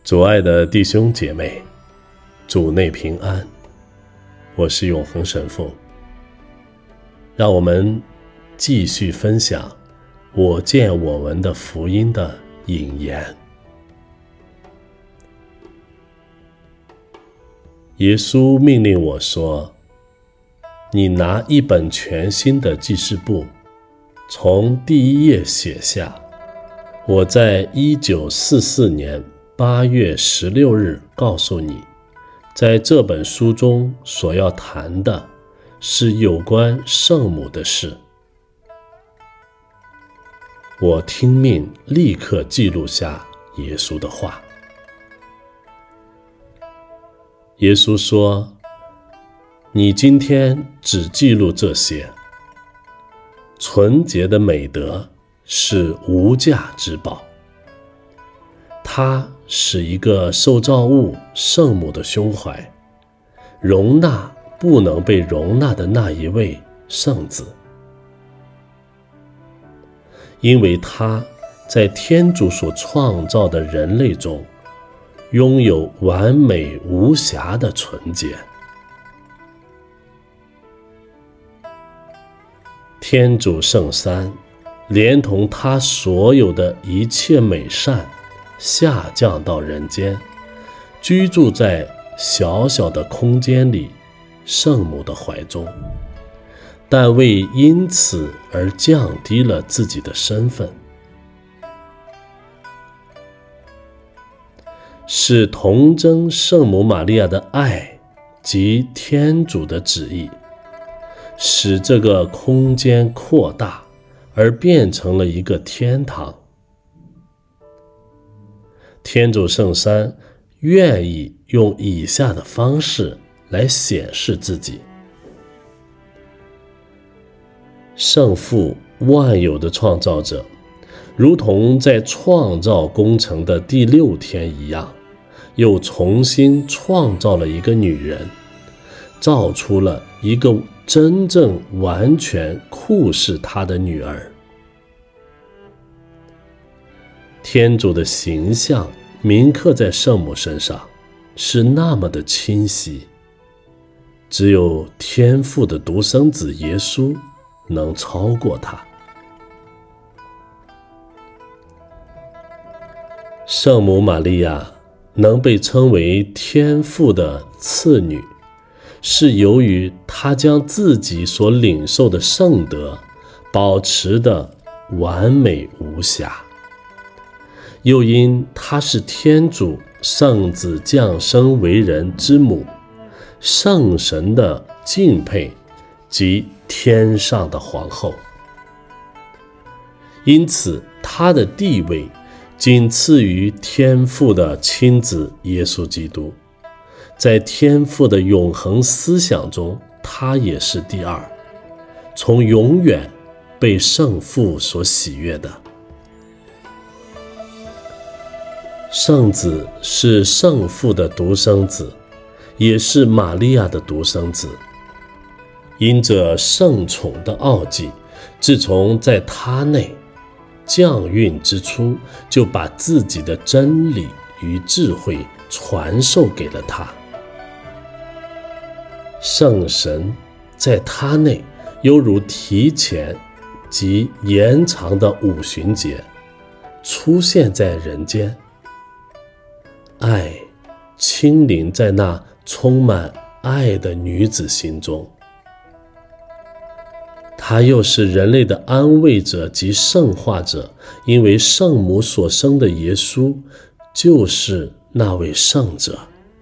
主爱的弟兄姐妹，主内平安，我是永恒神父。让我们继续分享我见我闻的福音的引言。耶稣命令我说，你拿一本全新的记事簿，从第一页写下，我在1944年8月16日告诉你，在这本书中所要谈的是有关圣母的事。我听命立刻记录下耶稣的话。耶稣说，你今天只记录这些。纯洁的美德是无价之宝，它使一个受造物圣母的胸怀容纳不能被容纳的那一位圣子，因为他在天主所创造的人类中拥有完美无瑕的纯洁。天主圣三连同他所有的一切美善下降到人间，居住在小小的空间里圣母的怀中，但未因此而降低了自己的身份，是童真圣母玛利亚的爱及天主的旨意，使这个空间扩大而变成了一个天堂。天主圣三愿意用以下的方式来显示自己：圣父万有的创造者，如同在创造工程的第6天一样，又重新创造了一个女人，造出了一个真正完全酷似她的女儿。天主的形象铭刻在圣母身上，是那么的清晰，只有天父的独生子耶稣能超过他。圣母玛利亚能被称为天父的次女，是由于她将自己所领受的圣德保持的完美无瑕，又因她是天主圣子降生为人之母，圣神的敬佩及天上的皇后，因此她的地位仅次于天父的亲子耶稣基督，在天父的永恒思想中，他也是第二，从永远被圣父所喜悦的。圣子是圣父的独生子，也是玛利亚的独生子，因着圣宠的奥迹，自从在他内降孕之初，就把自己的真理与智慧传授给了他。圣神在他内犹如提前及延长的五旬节出现在人间，爱亲临在那充满爱的女子心中。他又是人类的安慰者及圣化者，因为圣母所生的耶稣就是那位圣者。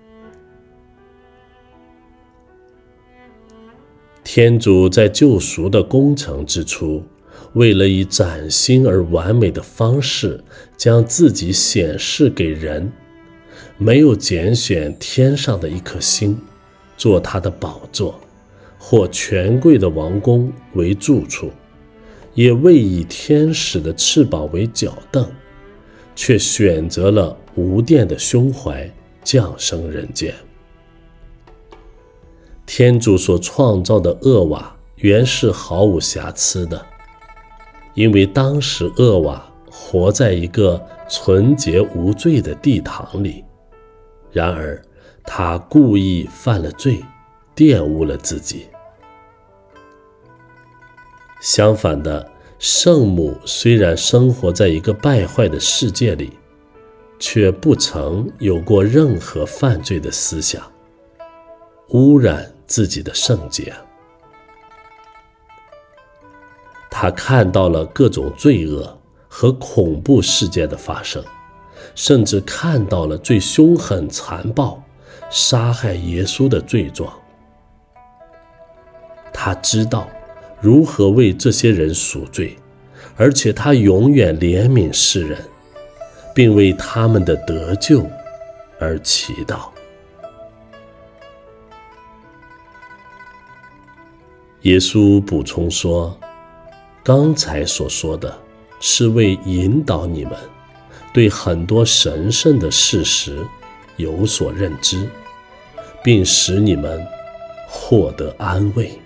天主在救赎的工程之初，为了以崭新而完美的方式将自己显示给人，没有拣选天上的一颗星做他的宝座，或权贵的王宫为住处，也未以天使的翅膀为脚凳，却选择了无玷的胸怀降生人间。天主所创造的厄瓦原是毫无瑕疵的，因为当时厄瓦活在一个纯洁无罪的地堂里， 然而他故意犯了罪，玷污了自己。相反的，圣母虽然生活在一个败坏的世界里，却不曾有过任何犯罪的思想，污染自己的圣洁。他看到了各种罪恶和恐怖事件的发生，甚至看到了最凶狠残暴杀害耶稣的罪状。他知道如何为这些人赎罪，而且他永远怜悯世人，并为他们的得救而祈祷。耶稣补充说，刚才所说的是为引导你们对很多神圣的事实有所认知，并使你们获得安慰。